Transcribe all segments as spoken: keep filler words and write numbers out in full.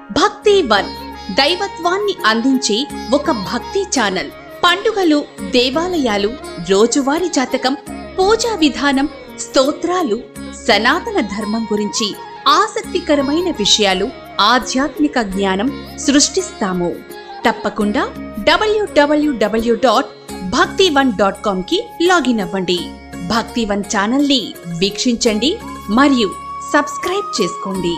భక్తి వన్ దైవత్వాన్ని అందించే ఒక భక్తి ఛానల్. పండుగలు, దేవాలయాలు, రోజువారీ జాతకం, పూజా విధానం, స్తోత్రాలు, సనాతన ధర్మం గురించి ఆసక్తికరమైన విషయాలు, ఆధ్యాత్మిక జ్ఞానం సృష్టిస్తాము. తప్పకుండా W W W dot Bhakti one dot com కి లాగిన్ అవ్వండి. భక్తి వన్ ఛానల్ ని వీక్షించండి మరియు సబ్స్క్రైబ్ చేసుకోండి.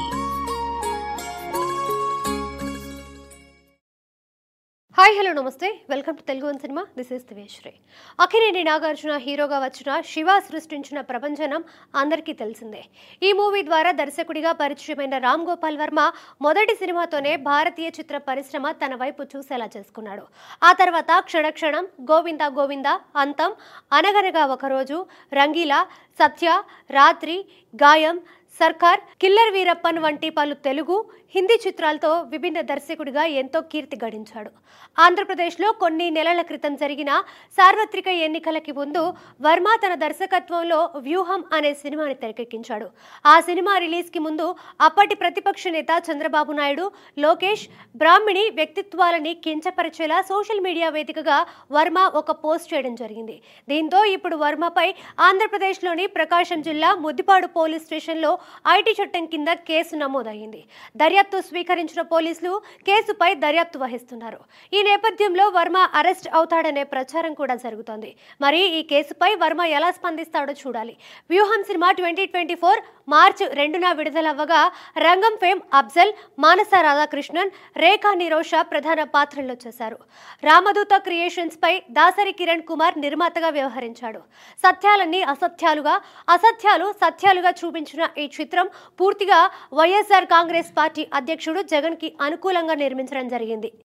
Hi, hello, namaste. Welcome to Telugu one cinema. This is Diveshri. Akkineni Nagarjuna హీరోగా వచ్చిన శివ సృష్టించిన ప్రభంజనం అందరికీ తెలిసిందే. ఈ మూవీ ద్వారా దర్శకుడిగా పరిచయమైన రామ్ గోపాల్ వర్మ మొదటి సినిమాతోనే భారతీయ చిత్ర పరిశ్రమ తన వైపు చూసేలా చేసుకున్నాడు. ఆ తర్వాత క్షణక్షణం, గోవింద గోవింద, అంతం, అనగనగా ఒకరోజు, రంగీలా, సత్య, రాత్రి, గాయం, సర్కార్, కిల్లర్ వీరప్పన్ వంటి పలు తెలుగు, హిందీ చిత్రాలతో విభిన్న దర్శకుడిగా ఎంతో కీర్తి గడించాడు. ఆంధ్రప్రదేశ్లో కొన్ని నెలల క్రితం జరిగిన సార్వత్రిక ఎన్నికలకి ముందు వర్మ తన దర్శకత్వంలో వ్యూహం అనే సినిమాని తెరకెక్కించాడు. ఆ సినిమా రిలీజ్కి ముందు అప్పటి ప్రతిపక్ష నేత చంద్రబాబు నాయుడు, లోకేష్, బ్రాహ్మిణి వ్యక్తిత్వాలని కించపరిచేలా సోషల్ మీడియా వేదికగా వర్మ ఒక పోస్ట్ చేయడం జరిగింది. దీంతో ఇప్పుడు వర్మపై ఆంధ్రప్రదేశ్లోని ప్రకాశం జిల్లా ముద్దిపాడు పోలీస్ స్టేషన్లో ఐటీ చట్టం కింద కేసు నమోదయ్యింది. దర్యాప్తు స్వీకరించిన పోలీసులు కేసుపై దర్యాప్తు వహిస్తున్నారు. ఈ నేపథ్యంలో వర్మ అరెస్ట్ అవుతాడనే ప్రచారం కూడా జరుగుతోంది. మరి ఈ కేసుపై వర్మ ఎలా స్పందిస్తాడో చూడాలి. Vyuham cinema twenty twenty four March రెండున విడుదలవ్వగా రంగం ఫేమ్ అఫ్జల్, మానస రాధాకృష్ణన్, రేఖా నిరోష ప్రధాన పాత్రల్లో చేశారు. రామదూత క్రియేషన్స్ పై దాసరి కిరణ్ కుమార్ నిర్మాతగా వ్యవహరించాడు. సత్యాలన్నీ అసత్యాలుగా, అసత్యాలు సత్యాలుగా చూపించిన ఈ చిత్రం పూర్తిగా వైఎస్ఆర్ కాంగ్రెస్ పార్టీ అధ్యక్షుడు జగన్ కి అనుకూలంగా నిర్మించడం జరిగింది.